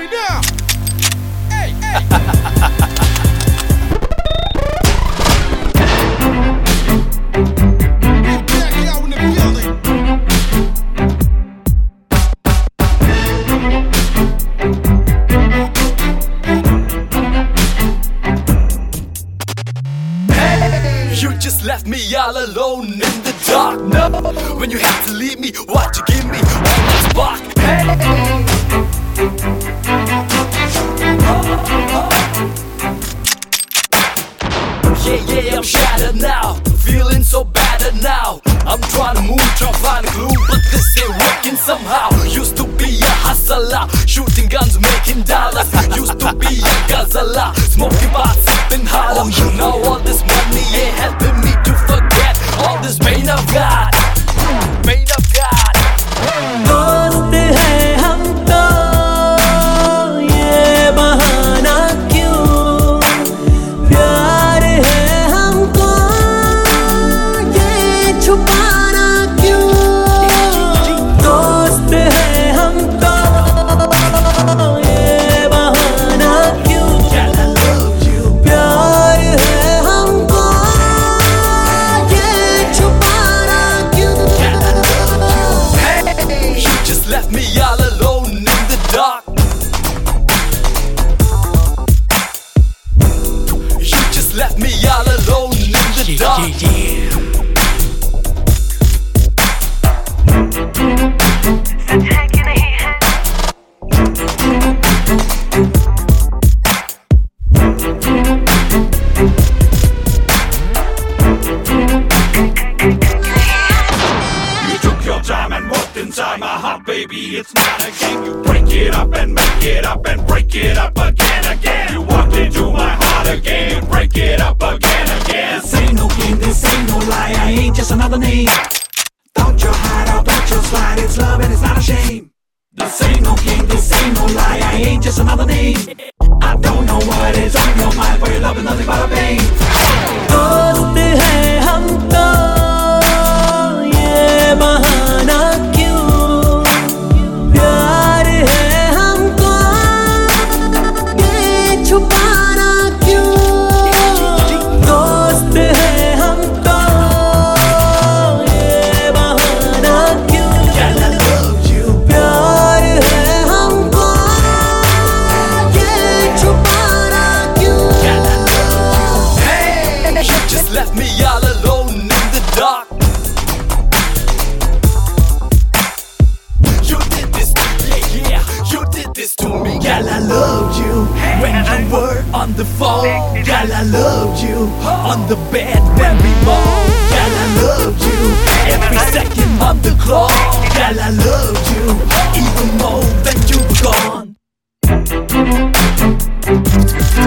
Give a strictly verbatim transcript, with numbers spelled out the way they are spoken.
me now. Hey, hey. You just left me all alone in the dark. No, when you had to leave me, why'd you give me all that spark? Hey. Yeah, yeah, I'm shattered now, feeling so battered now. I'm trying to move, trying to find a clue, but this ain't working somehow. Used to be a hustler, shooting guns, making dollars. Used to be a guzzler, smoking bars, sipping hollow. Now all this money ain't helping me to forget all this pain I've got. Pain I've got. दोस्त है हम तो ये बहाना क्यों, प्यार है हमको ये छुपाना क्यों। दोस्त है हम तो ये बहाना क्यों, प्यार है हमको ये छुपाना क्यों। You just left me all alone in the dark. You just left me all alone in the dark. Yeah, yeah, You took your time and walked inside my heart, baby. It's not a game. You break it up and make it up and break it up again, again. You walked into my heart again. You break it up again, again. This ain't no game, this ain't no lie, I ain't just another name. Don't you hide out, don't you slide, it's love and it's not a shame. This ain't no game, this ain't no lie, I ain't just another name. I don't know what is on your mind, but your love is nothing but a pain. दोस्त है हम तो ये बहाना क्यों, प्यार है हमको ये छुपाना क्यों। दोस्त है हम तो ये बहाना क्यों, प्यार है हमको ये छुपाना क्यों। you just left me all alone in the dark. You did this to me, yeah, you did this to me. Girl, I loved you when you were on the phone. Girl, I loved you on the bed when we moaned. Girl, I loved you every second on the clock. Girl, I loved you even more when you were gone.